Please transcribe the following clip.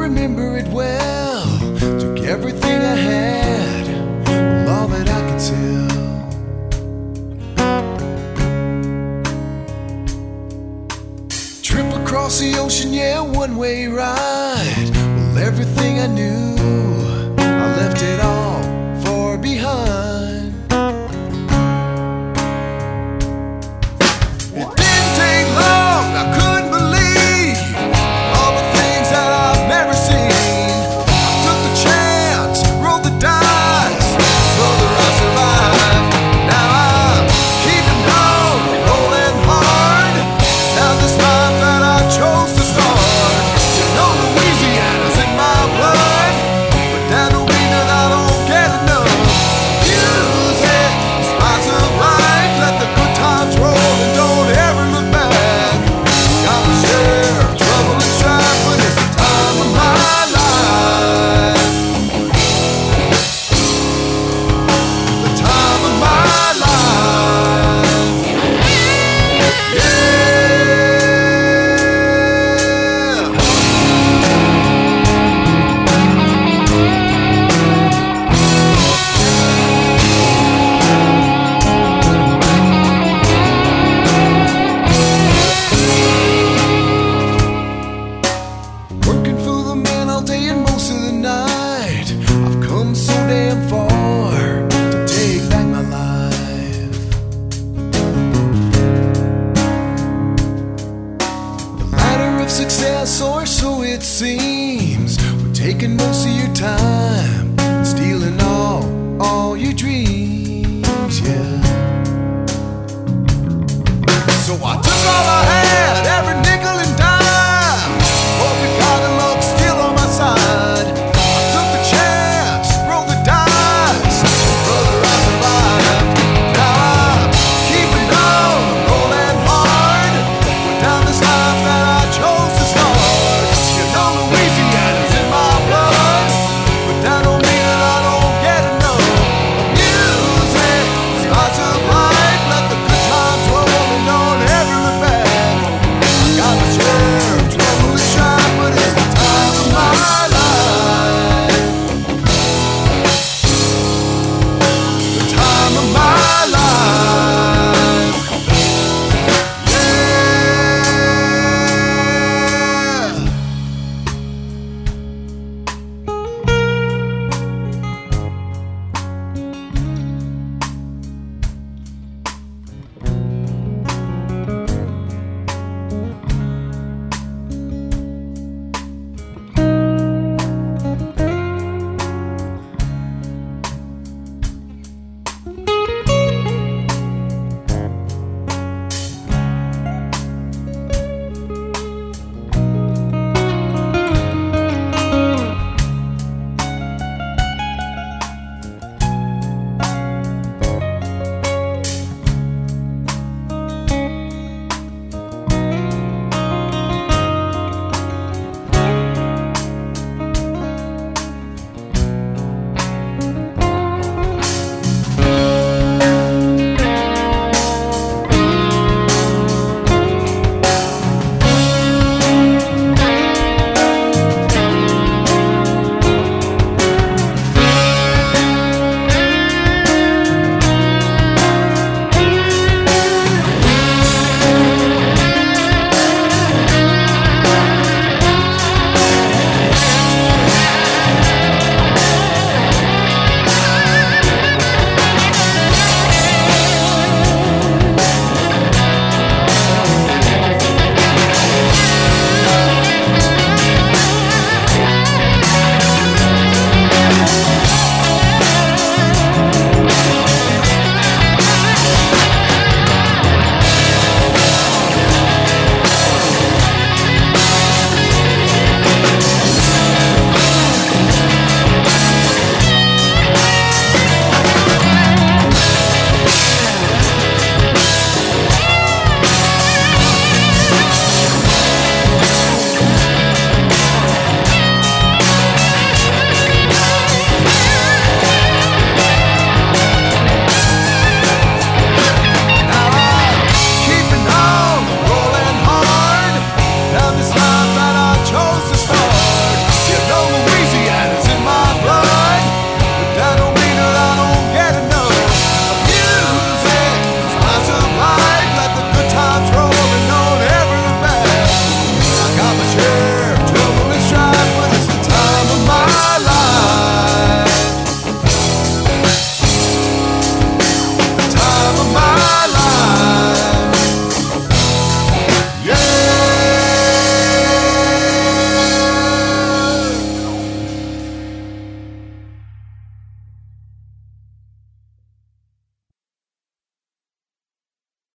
remember it well. Took everything I had, all that I could sell. Trip across the ocean, yeah, one-way ride. Well, everything I knew, I left it all far behind. It didn't take long, I couldn't believe all the things that I've never seen. I took the chance, rolled the dice, brother, I survived. Now I'm keeping on, rolling hard. Now this life that I chose to start. You know Louisiana's in my blood, but that don't mean that I don't get enough. Use it, spice of life, let the good times roll and don't ever look back. Got my share of trouble and strife, but it's the time of my life. The time of my life. Yeah. Working for the man all day and most of the night. I've come so damn far to take back my life. The ladder of success, or so it seems, we're taking most of your time and stealing all your dreams, yeah. So I took all I had